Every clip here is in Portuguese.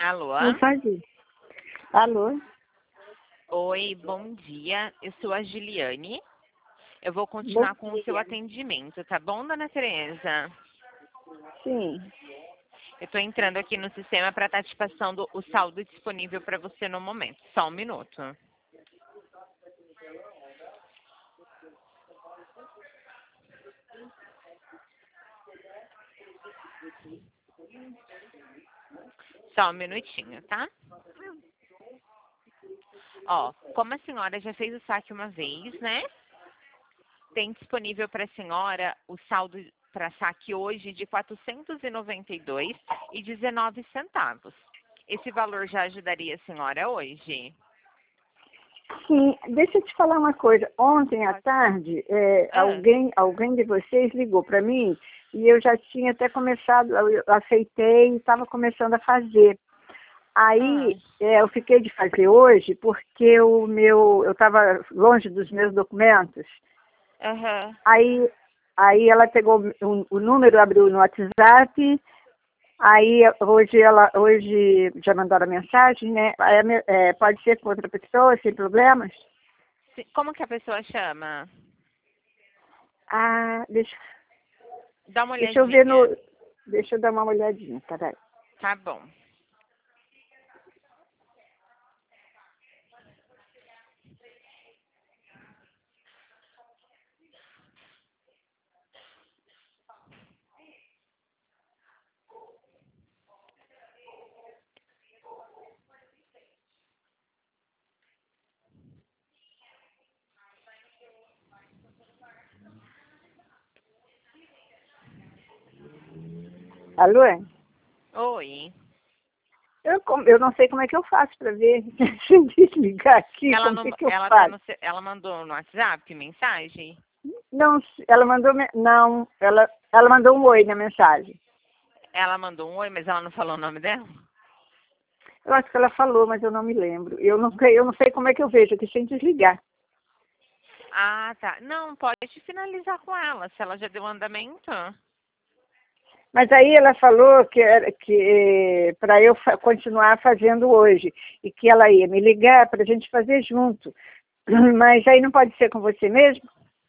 Alô? Não faz isso. Alô? Oi, bom dia. Eu sou a Juliane. Eu vou Bom continuar com o seu dia. atendimento, tá bom, dona Tereza? Sim. Eu estou entrando aqui no sistema para estar te passando o saldo disponível para você no momento. Só um minuto. Só um minutinho, tá? Ó, como a senhora já fez o saque uma vez, né? Tem disponível para a senhora o saldo para saque hoje de R$ 492,19. Esse valor já ajudaria a senhora hoje? Sim, deixa eu te falar uma coisa. Ontem à Pode. tarde, Ah, alguém de vocês ligou para mim e eu já tinha até começado, eu aceitei e estava começando a fazer. ah, Aí eu fiquei de fazer hoje porque eu estava longe dos meus documentos. aham. Aí ela pegou o número, abriu no WhatsApp. Aí hoje já mandaram a mensagem, né? Aí, pode ser com outra pessoa, sem problemas? Como que a pessoa chama? Ah, Dá uma deixa eu ver olhadinha. deixa eu dar uma olhadinha, peraí. Tá bom. Alô? Oi. Eu não sei como é que eu faço para ver. Se eu desligar aqui, Ela como não, é que eu ela tá faço? no, ela mandou no WhatsApp mensagem? Não, ela mandou, não, ela mandou um oi na mensagem. Ela mandou um oi, mas ela não falou o nome dela? Eu acho que ela falou, mas eu não me lembro. Eu não sei como é que eu vejo aqui sem desligar. Ah, tá. Não, pode finalizar com ela, se ela já deu andamento. Mas aí ela falou que para eu continuar fazendo hoje e que ela ia me ligar para a gente fazer junto. Mas aí não pode ser com você mesmo?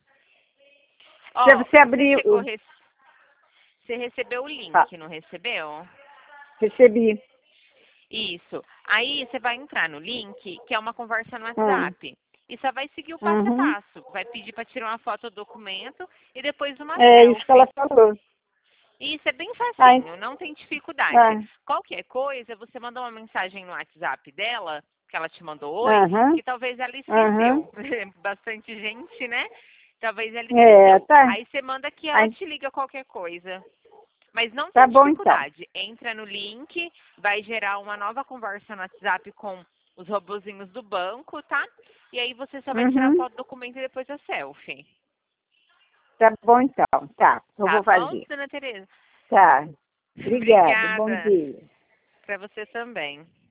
Se Ó, você você abrir chegou, você recebeu o Ah, link, não recebeu? recebi. Isso. Aí você vai entrar no link, que é uma conversa no Hum, WhatsApp. E só vai seguir o passo a uhum. passo. Vai pedir para tirar uma foto do documento e depois uma É isso que ela selfie. falou. E isso é bem Ah, facinho, não tem dificuldade. ah, Qualquer coisa, você manda uma mensagem no WhatsApp dela, que ela te mandou oi, aham, que talvez ela aham. esqueceu. Bastante gente, né? Talvez ela É, esqueceu. tá. Aí você manda que ela Ai, te liga qualquer coisa. Mas não tá tem bom então. dificuldade. Entra no link, vai gerar uma nova conversa no WhatsApp com os robozinhos do banco, tá? E aí você só vai tirar a Uhum. foto do documento e depois a selfie. Tá bom então. Tá, eu Tá vou bom, fazer. dona Tereza? Tá. Obrigada. Bom Obrigada. dia. Para você também.